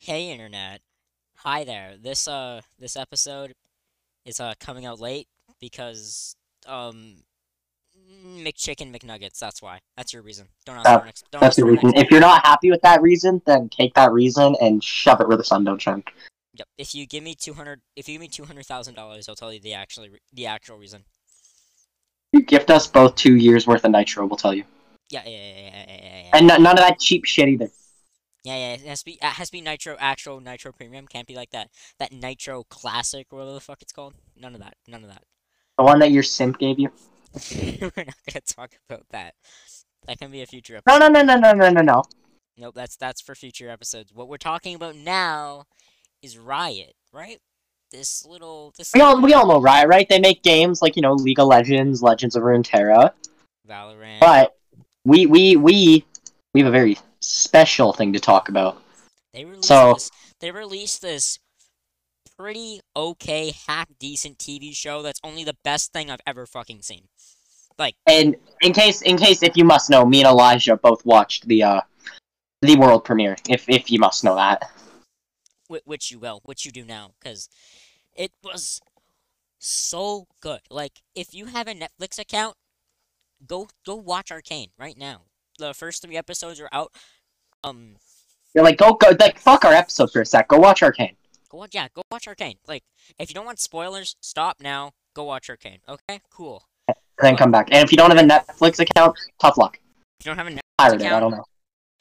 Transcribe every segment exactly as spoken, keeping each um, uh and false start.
Hey internet. Hi there. This uh this episode is uh coming out late because um McChicken McNuggets, that's why. That's your reason. Don't ask Uh, for an ex don't that's ask the for an reason. ex If you're not happy with that reason, then take that reason and shove it where the sun don't shine. Yep. If you give me two hundred if you give me two hundred thousand dollars, I'll tell you the actually re- the actual reason. You gift us both two years worth of nitro, we'll tell you. Yeah, yeah, yeah, yeah, yeah, yeah, yeah. And n- none of that cheap shit either. Yeah, yeah, it has to be it has to be Nitro actual Nitro Premium. Can't be like that that Nitro Classic or whatever the fuck it's called. None of that. None of that. The one that your simp gave you. We're not gonna talk about that. That can be a future No, episode. no, no, no, no, no, no, no. Nope, that's that's for future episodes. What we're talking about now is Riot, right? This little this We all little we all know Riot, right? They make games like you know League of Legends, Legends of Runeterra, Valorant. but we we we we have a very special thing to talk about. They released So, this they released this pretty okay, half decent T V show that's only the best thing I've ever fucking seen. Like, and in case in case if you must know, me and Elijah both watched the uh the world premiere. If if you must know that. wh- which you will, which you do now, because it was so good. Like, if you have a Netflix account, go go watch Arcane right now. The first three episodes are out. Um, You're like, go, go, like, fuck our episode for a sec. Go watch Arcane. Go watch, yeah, go watch Arcane. Like, if you don't want spoilers, stop now. Go watch Arcane. Okay, cool. And then But come back. And if you don't have a Netflix account, tough luck. if you don't have a Netflix Pirate it, I account, don't know.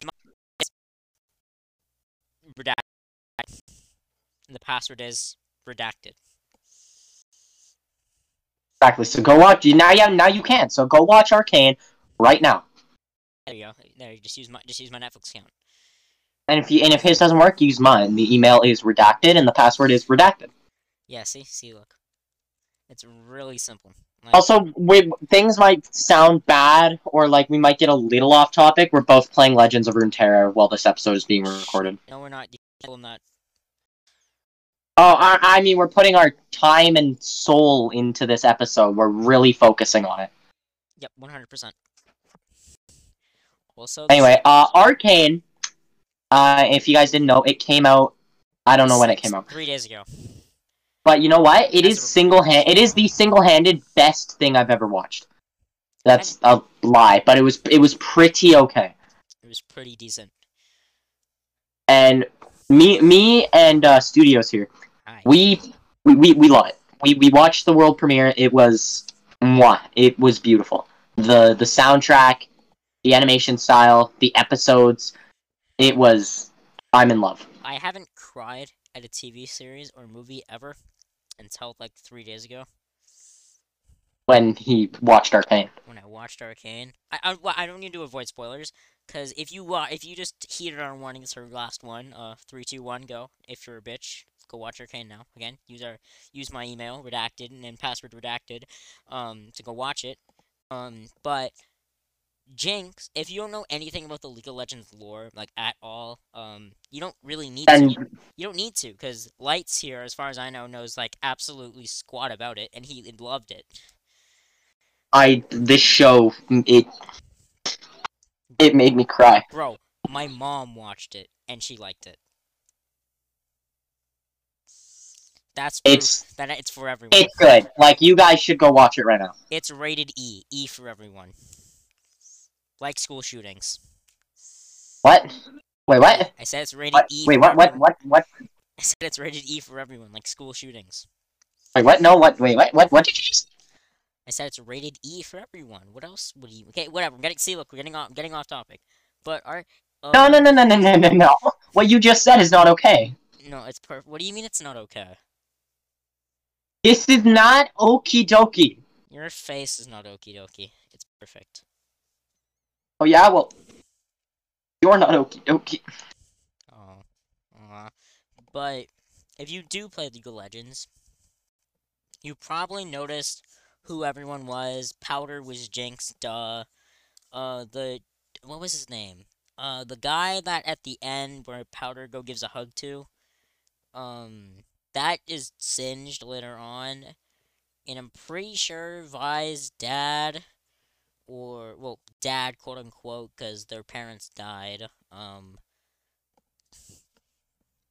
redacted. And the password is redacted. Exactly. So go watch. Now, yeah, now you can. So go watch Arcane right now. There you go. There, you just use my just use my Netflix account. And if you and if his doesn't work, use mine. The email is redacted and the password is redacted. Yeah, see, see, look, it's really simple. Like, Also, we, things might sound bad or like we might get a little off topic. We're both playing Legends of Runeterra while this episode is being recorded. no, we're not. You can't tell them that. Oh, I, I mean, we're putting our time and soul into this episode. We're really focusing on it. Yep, one hundred percent. Also, Anyway, uh, Arcane. Uh, if you guys didn't know, it came out. I don't know when it came out, three days ago. but you know what? It As is of- single hand. It is the single-handed best thing I've ever watched. That's a lie, but it was it was pretty okay. It was pretty decent. And me me and uh, Studios here, Hi. we we we, we love it. We we watched the world premiere. It was mwah, it was beautiful. The the soundtrack, the animation style, the episodes. It was. I'm in love. I haven't cried at a T V series or movie ever until like three days ago When he watched Arcane. when I watched Arcane. I I, well, I don't need to avoid spoilers because if you uh, if you just heeded our warnings for last one, uh, three, two, one, go. If you're a bitch, go watch Arcane now. Again, use our use my email redacted and then password redacted, um, to go watch it. Um, but Jinx, if you don't know anything about the League of Legends lore, like at all, um, you don't really need to. And You don't need to, because Lights here, as far as I know, knows like absolutely squat about it, and he loved it. I this show it it made me cry. Bro, my mom watched it, and she liked it. That's proof It's that it's for everyone. it's good. Like you guys should go watch it right now. It's rated E, E for everyone. Like school shootings. What? Wait, what? I said it's rated What? E. Wait, for what? What? everyone. What? What? I said it's rated E for everyone, like school shootings. Wait, what? No, what? Wait, what? What? What did you just? I said it's rated E for everyone. What else would you? Okay, whatever. I'm getting. See, look, we're getting off. Getting off topic. But our. Um, No, no, no, no, no, no, no, no. What you just said is not okay. No, it's perfect. What do you mean it's not okay? This is not okie dokie. Your face is not okie dokie. It's perfect. Oh yeah, well, you're not okie dokie. Oh. Uh, but if you do play League of Legends, you probably noticed who everyone was. Powder was Jinx, duh. Uh, the what was his name? Uh, the guy that at the end where Powder go gives a hug to. Um, that is Singed later on, and I'm pretty sure Vi's dad, or well, dad quote unquote, because their parents died. Um,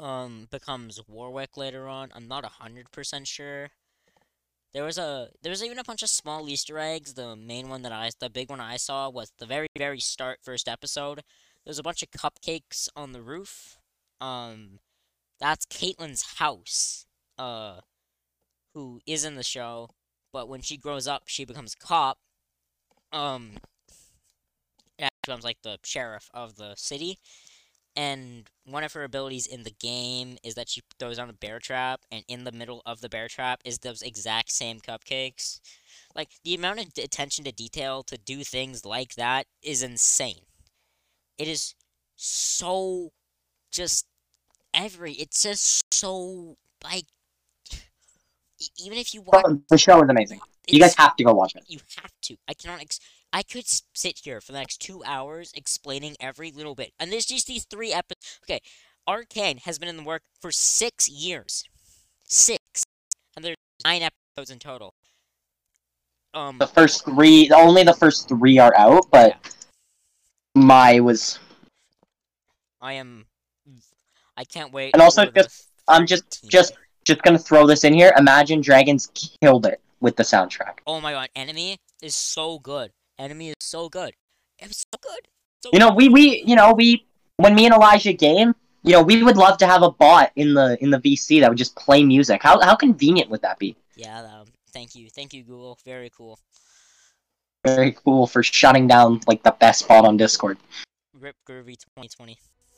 um becomes Warwick later on. I'm not a hundred percent sure. There was a there was even a bunch of small Easter eggs. The main one that I the big one I saw was the very very start first episode. There's a bunch of cupcakes on the roof. Um, that's Caitlyn's house. Uh, who is in the show, but when she grows up, she becomes a cop. Um, and becomes like the sheriff of the city. And one of her abilities in the game is that she throws on a bear trap, and in the middle of the bear trap is those exact same cupcakes. Like, the amount of d- attention to detail to do things like that is insane. It is so just every. It's just so, like, e- even if you watch. Oh, the show is amazing. You guys it's- have to go watch it. You have to. I cannot. Ex- I could s- sit here for the next two hours explaining every little bit. And there's just these three episodes. Okay, Arcane has been in the work for six years. Six. And there's nine episodes in total. Um, The first three, only the first three are out, but my was. I am. I can't wait. And also for the just- I'm just- thirteenth. just- Just gonna throw this in here. Imagine Dragons killed it with the soundtrack. Oh my god, Enemy is so good. Enemy is so good. It's so good. So You know, we we you know we when me and Elijah game, you know, we would love to have a bot in the in the V C that would just play music. How how convenient would that be? Yeah. Um, thank you. Thank you, Google. Very cool. Very cool for shutting down like the best bot on Discord. Rip Groovy twenty twenty.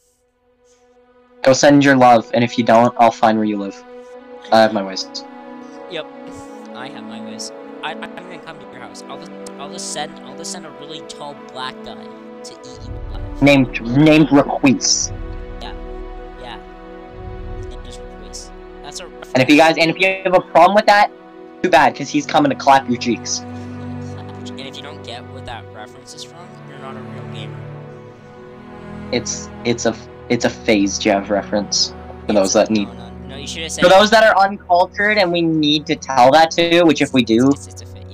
Go send your love, and if you don't, I'll find where you live. I have my ways. Yep. I have my ways. I I don't even come to your house. I'll just I'll just send I'll just send a really tall black guy to eat you alive. Named named Requise. Yeah. His name is Requise. That's a. And if you guys and if you have a problem with that, too bad, because he's coming to clap your cheeks. And if you don't get what that reference is from, you're not a real gamer. It's it's a it's a Phase Jev reference for those that need. No, no, no, you should have said. For those that are uncultured and we need to tell that to, which if we do, It's, it's a fit.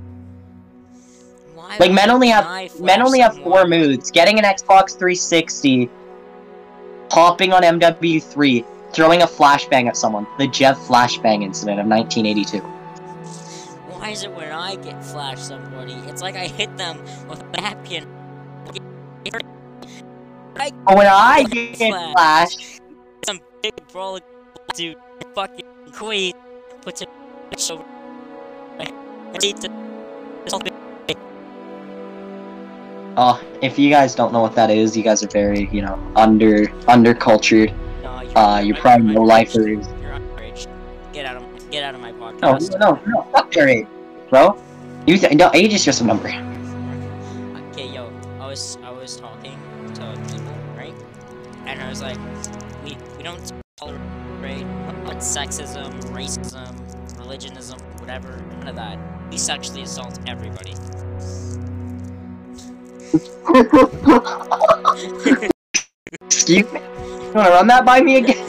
Why like would men only have I men flash only have four someone? moods: getting an Xbox three sixty, hopping on M W three, throwing a flashbang at someone. The Jev flashbang incident of nineteen eighty-two. Why is it when I get flash somebody, it's like I hit them with a napkin? I But when I get Flash. flash, some big brawl dude fucking queen puts it over. oh, if you guys don't know what that is, you guys are very, you know, under undercultured. No, you're, Uh, you you're probably know underaged. lifers. You're underage. Get out of get out of my No, podcast. no, no, fuck your age, bro. You th- no, age is just a number. Okay, yo, I was I was talking to people, right? And I was like, we we don't tolerate sexism, racism, religionism, whatever, none of that. We sexually assault everybody. Excuse me. You wanna run that by me again?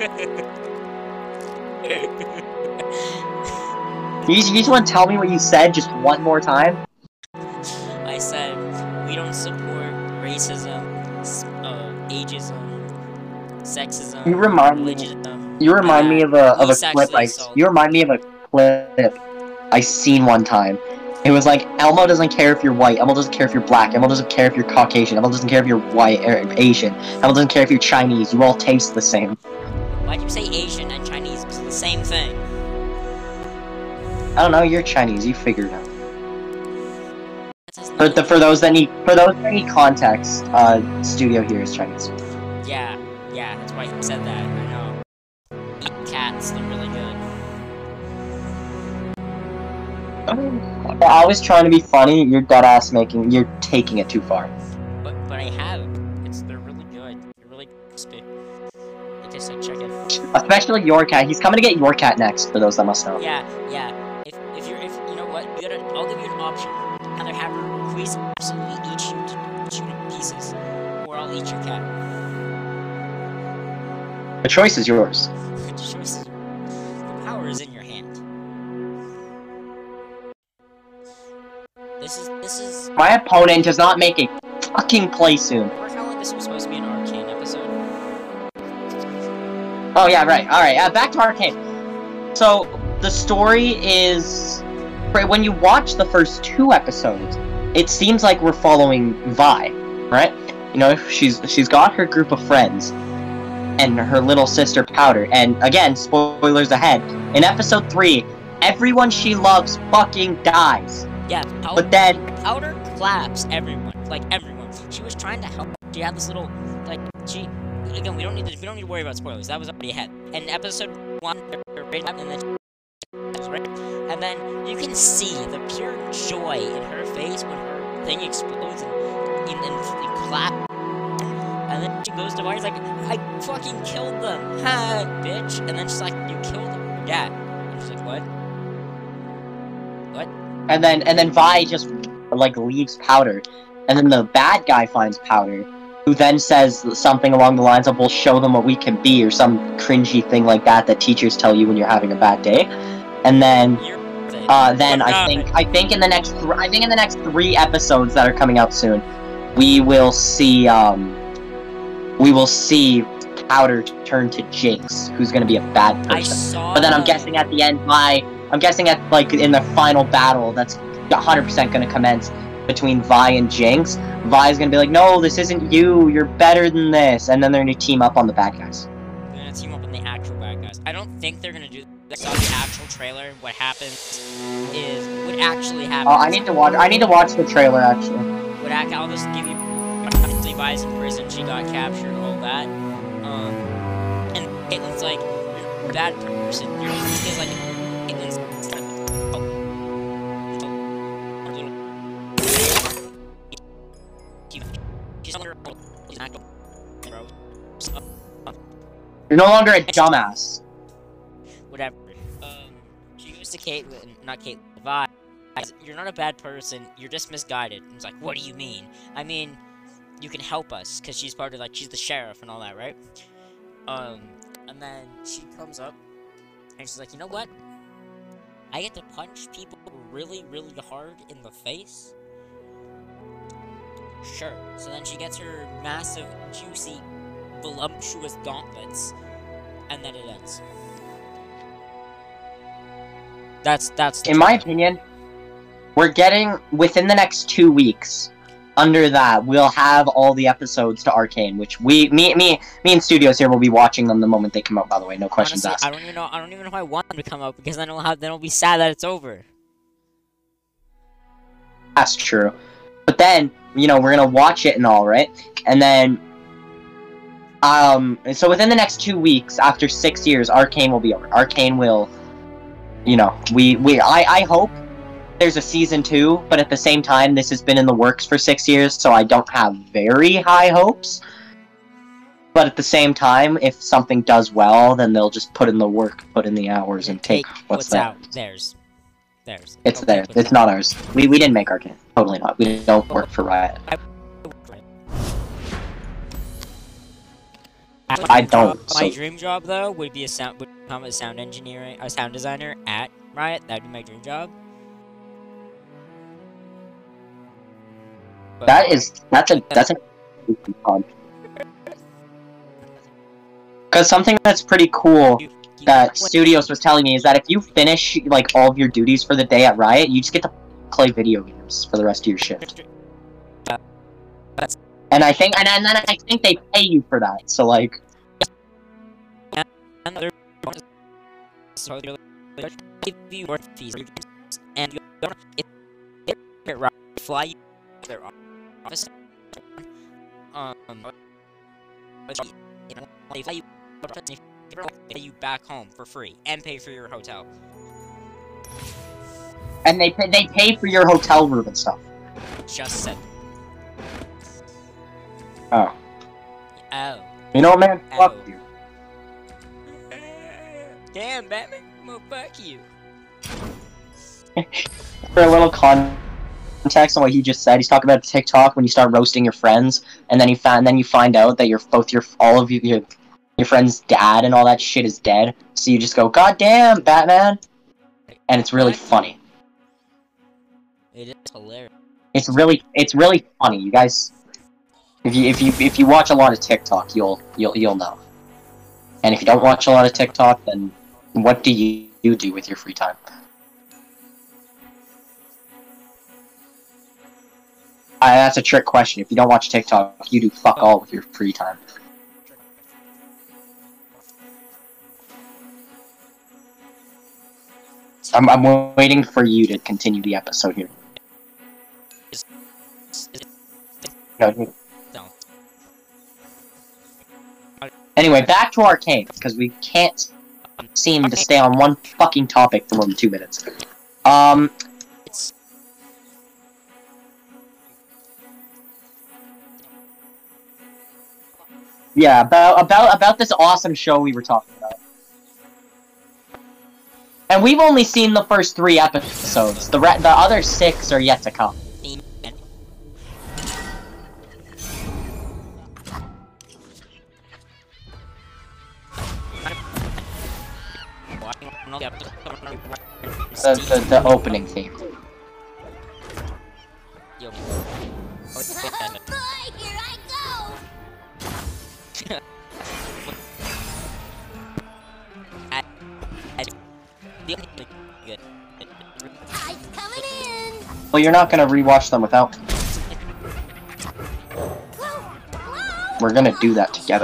You, you just want to tell me what you said just one more time? I said we don't support racism, s- uh, ageism, sexism, You remind me. religionism. You remind me of a of We a clip. sexually I, assault. you remind me of a clip I seen one time. It was like Elmo doesn't care if you're white. Elmo doesn't care if you're black. Elmo doesn't care if you're Caucasian. Elmo doesn't care if you're white or Asian. Elmo doesn't care if you're Chinese. You all taste the same. Why'd you say Asian and Chinese? It's the same thing. I don't know. You're Chinese. You figure it out. That does For not- the for those that need for those that need context, uh, studio here is Chinese. Yeah, yeah, that's why he said that. I know. Eat cats, they're really good. I was trying to be funny. You're dead ass making. You're taking it too far. But but I have. It's they're really good. They're really crispy. They taste like chicken. Especially your cat. He's coming to get your cat next. For those that must know. Yeah, yeah. If if you're if you know what, you gotta I'll give you an option. Either have her squeeze absolutely eat you to shoot in pieces, or I'll eat your cat. The choice is yours. The choice is- the power is in your hand. This is this is My opponent does not make a fucking play soon. Remember how like this was supposed to be an Arcane episode? Oh yeah, right. All right. Uh, back to Arcane. So the story is, when you watch the first two episodes, it seems like we're following Vi, right? You know, she's she's got her group of friends and her little sister Powder. And again, spoilers ahead. In episode three, everyone she loves fucking dies. Yeah, Powder, But then Powder claps everyone, like everyone. She was trying to help. She had this little, like, she. Again, we don't need to. We don't need to worry about spoilers. That was already ahead. In episode one, and then, right, and then you can see the pure joy in her face when her thing explodes and and, and, and clap. And then she goes to Marty's like, I fucking killed them, ha, bitch. And then she's like, you killed them, yeah. And she's like, what? What? and then and then Vi just like leaves Powder, and then the bad guy finds Powder, who then says something along the lines of, we'll show them what we can be, or some cringy thing like that that teachers tell you when you're having a bad day. And then, uh, then I think, I think in the next, th I think in the next three episodes that are coming out soon, we will see, um, we will see Powder turn to Jinx, who's gonna be a bad person. I saw But then I'm guessing at the end, Vi, I'm guessing at, like, in the final battle, that's one hundred percent gonna commence between Vi and Jinx. Vi's gonna be like, no, this isn't you, you're better than this, and then they're gonna team up on the bad guys. They're gonna team up on the actual bad guys. I don't think they're gonna do that. I saw the actual trailer. What happens is, what actually happens. Oh, I need to watch, I need to watch the trailer, actually. What act, I'll just give you, Vi's in prison, she got captured, all that. Um, and Caitlin's like, you're a bad person. You're, it's like, Caitlin's, she's under, You're no longer a dumbass. whatever. Um, she goes to Caitlyn, not Caitlyn, Vi. You're not a bad person, you're just misguided. And it's like, what do you mean? I mean, you can help us, because she's part of, like, she's the sheriff and all that, right? Um, and then she comes up, and she's like, you know what? I get to punch people really, really hard in the face? Sure. So then she gets her massive, juicy, voluptuous gauntlets, and then it ends. That's, that's... In my opinion, we're getting, within the next two weeks, under that, we'll have all the episodes to Arcane, which we, me, me, me and Studios here will be watching them the moment they come out, by the way, no questions Honestly, asked. I don't even know, I don't even know if I want them to come out, because then I'll have, then I'll be sad that it's over. That's true. But then, you know, we're gonna watch it and all, right? And then, um, so within the next two weeks, after six years, Arcane will be over. Arcane will, you know, we, we, I, I hope there's a season two, but at the same time, this has been in the works for six years, so I don't have very high hopes. But at the same time, if something does well, then they'll just put in the work, put in the hours, and take what's there. out. Theirs. Theirs. It's Don't theirs. take what's It's not ours. We we didn't make Arcane. Totally not. We don't work for Riot. I don't. My So dream job, though, would be a sound, would become a sound engineer, a sound designer at Riot. That'd be my dream job. But that is that's a that's a because something that's pretty cool you, you that Studios was telling me is that if you finish like all of your duties for the day at Riot, you just get to play video games for the rest of your shift. Uh, that's And I think and, and then I think they pay you for that. So like another so they're like, give you worth fees and you don't if they Riot fly you to their office um you know they fly you pay you back home for free and pay for your hotel. and they pay, they pay for your hotel room and stuff. Just said. Oh. Oh. You know what, man? Oh. Fuck you. Damn, Batman. Well, fuck you. For a little context on what he just said, he's talking about TikTok when you start roasting your friends, and then you find then you find out that you're both your all of you your your friend's dad and all that shit is dead. So you just go, God damn, Batman, and it's really funny. It is hilarious. It's really it's really funny, you guys. If you if you if you watch a lot of TikTok, you'll you'll you'll know. And if you don't watch a lot of TikTok, then what do you, you do with your free time? Uh, that's a trick question. If you don't watch TikTok, you do fuck all with your free time. I'm, I'm waiting for you to continue the episode here. No. Anyway, back to Arcane, because we can't seem to stay on one fucking topic for more than two minutes. Um... Yeah, about about about this awesome show we were talking about. And we've only seen the first three episodes. The re the other six are yet to come. The, the, the opening theme. Here I go! Tide's coming in! Well, you're not gonna rewatch them without me. We're gonna do that together.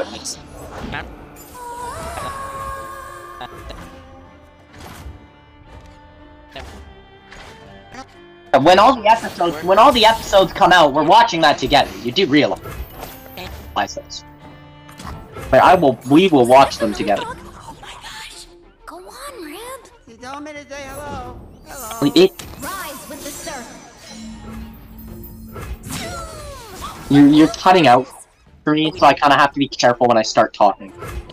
When all the episodes, when all the episodes come out, we're watching that together. You do realize this. But I will, we will watch them together. Oh my gosh! Go on, Rib! You told me to say hello. Hello. It, Rise with the surf! you're, you're cutting out for me, so I kind of have to be careful when I start talking.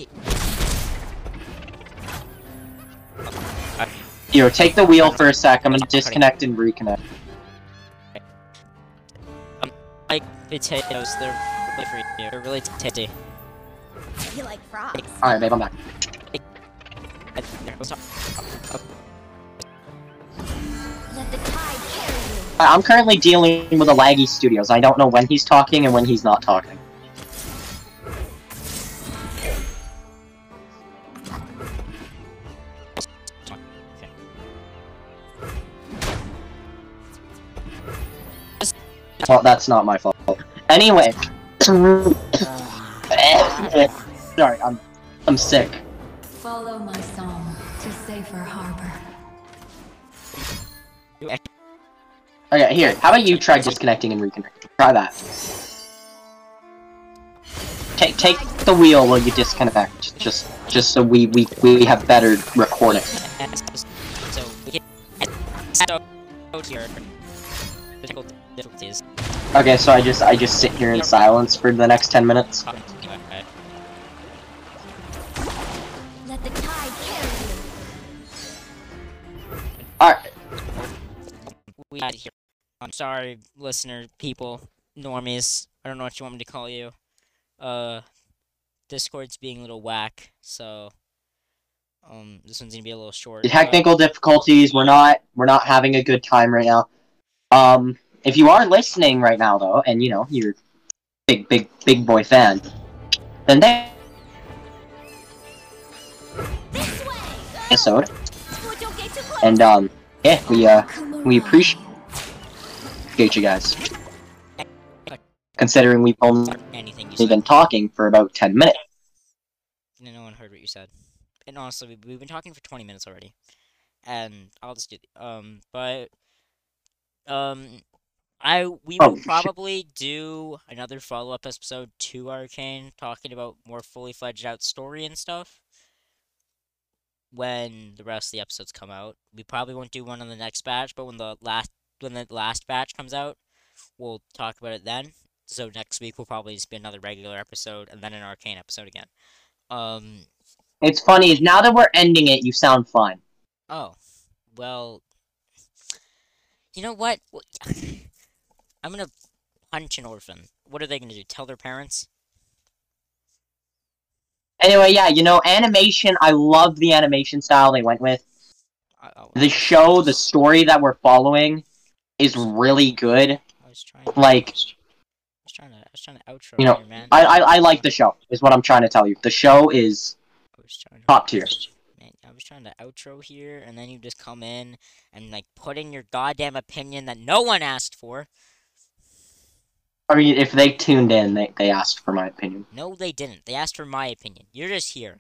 Here, take the wheel for a sec. I'm gonna disconnect and reconnect. Um, like potatoes, they're really free. They're really tasty. You like frogs? Alright, babe, I'm back. Let the tide carry you! I'm currently dealing with a laggy studios. I don't know when he's talking and when he's not talking. Well, that's not my fault. Anyway. Sorry, I'm I'm sick. Follow my song to safer harbor. Okay, here. How about you try disconnecting and reconnecting? Try that. Take take the wheel while you disconnect, just just so we we we have better recording. So we can so here difficult difficulties. Okay, so I just I just sit here in silence for the next ten minutes. Okay. Let the tide carry you! Alright. We had here. I'm sorry, listener, people, normies. I don't know what you want me to call you. Uh, Discord's being a little whack, so um, this one's gonna be a little short. Technical difficulties. We're not we're not having a good time right now. Um, if you are listening right now though, and you know you're a big big big boy fan, then they This way! episode. Oh, don't get too close! And um, yeah, we uh Come we around. appreciate you guys. Considering we've only Anything you said. been talking for about ten minutes. No one heard what you said. And honestly, we, we've been talking for twenty minutes already. And I'll just do um, but um, I we Oh, will shit. probably do another follow up episode to Arcane, talking about more fully fledged out story and stuff. When the rest of the episodes come out, we probably won't do one on the next batch, but when the last when the last batch comes out, we'll talk about it then. So next week will probably just be another regular episode, and then an Arcane episode again. Um. It's funny is now that we're ending it, you sound fine. Oh, well. You know what? I'm gonna punch an orphan. What are they gonna do? Tell their parents? Anyway, yeah, you know, animation. I love the animation style they went with. I, I, The show, the story that we're following, is really good. I was trying. Like, I was trying to. I was trying to outro you know, here, man. I, I I like the show. Is what I'm trying to tell you. The show is I was trying to Top tier. Man, I was trying to outro here, and then you just come in and like put in your goddamn opinion that no one asked for. I mean, if they tuned in, they, they asked for my opinion. No, they didn't. They asked for my opinion. You're just here.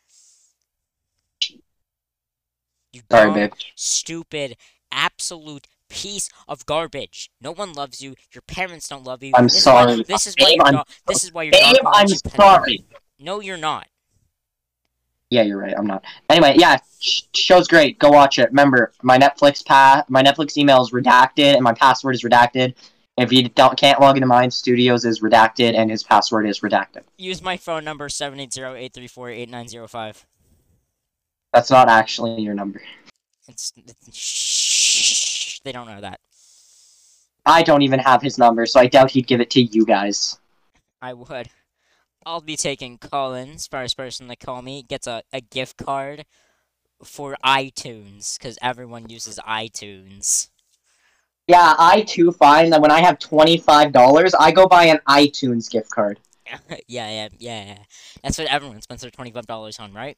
You Sorry, dumb, babe. stupid, absolute piece of garbage. No one loves you. Your parents don't love you. I'm this sorry. Is why, this is why Babe, your I'm- dog. This is why your Babe, dog won't I'm let you pet him. sorry. No, you're not. Yeah, you're right. I'm not. Anyway, yeah, sh- show's great. Go watch it. Remember, my Netflix pa- my Netflix email is redacted, and my password is redacted. If you don't can't log into Mind Studios, is redacted, and his password is redacted. Use my phone number seven eight zero, eight three four, eight nine zero five. That's not actually your number. It's, it's shh. They don't know that. I don't even have his number, so I doubt he'd give it to you guys. I would. I'll be taking Collins, first person to call me, gets a, a gift card for iTunes, because everyone uses iTunes. Yeah, I too find that when I have twenty-five dollars, I go buy an iTunes gift card. yeah, yeah, yeah, yeah. That's what everyone spends their twenty-five dollars on, right?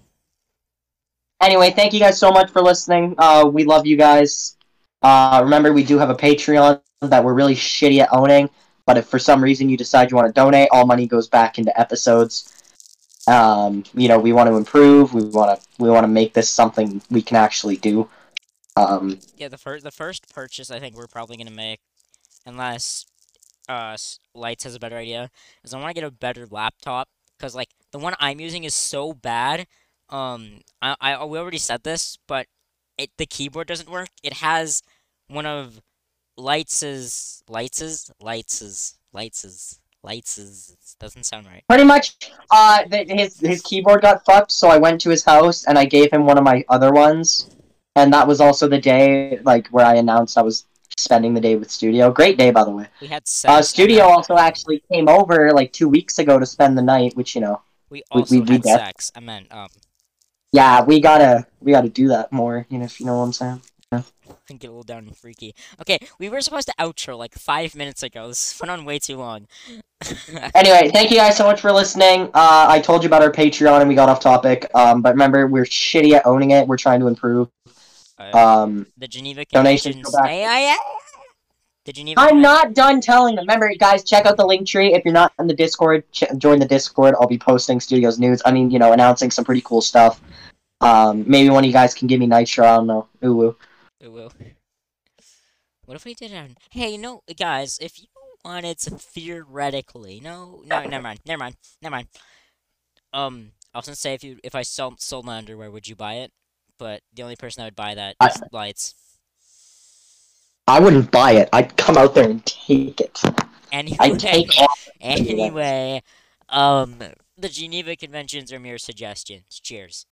Anyway, thank you guys so much for listening. Uh, we love you guys. Uh, remember, we do have a Patreon that we're really shitty at owning, but if for some reason you decide you want to donate, all money goes back into episodes. Um, you know, we want to improve. We want to we want to make this something we can actually do. Um, Yeah, the first the first purchase I think we're probably gonna make, unless uh Lights has a better idea, is I want to get a better laptop, because like the one I'm using is so bad. Um, I I we already said this, but it the keyboard doesn't work. It has one of Lights's Lights's Lights's Lights's Lights's doesn't sound right. pretty much, uh, th- his his keyboard got fucked, so I went to his house and I gave him one of my other ones, and that was also the day like where I announced I was spending the day with Studio. Great day, by the way. We had sex. Uh, and Studio then also actually came over like two weeks ago to spend the night, which you know, we we- also we- we had def- sex. I meant um. yeah, we gotta we gotta do that more. You know, if you know what I'm saying. Get a little down and freaky. Okay, we were supposed to outro like five minutes ago. This went on way too long. Anyway, thank you guys so much for listening. Uh, I told you about our Patreon and we got off topic. Um, but remember, we're shitty at owning it. We're trying to improve. Uh, Um, the Geneva donations Conventions. go back. Ay, ay, ay. The Geneva. I'm Conven- not done telling them. Remember, guys, check out the link tree. If you're not in the Discord, ch- join the Discord. I'll be posting Studios news. I mean, you know, announcing some pretty cool stuff. Um, maybe one of you guys can give me Nitro. I don't know. Ooh, woo. Ooh, ooh. What if we did it? Hey, you know, guys, if you wanted to theoretically, no, no, never mind, never mind, never mind. Um, I was gonna say if you if I sold sold my underwear, would you buy it? But the only person that would buy that I- is Lights. I wouldn't buy it. I'd come out there and take it. Anyway, I'd take off. anyway, um, the Geneva Conventions are mere suggestions. Cheers.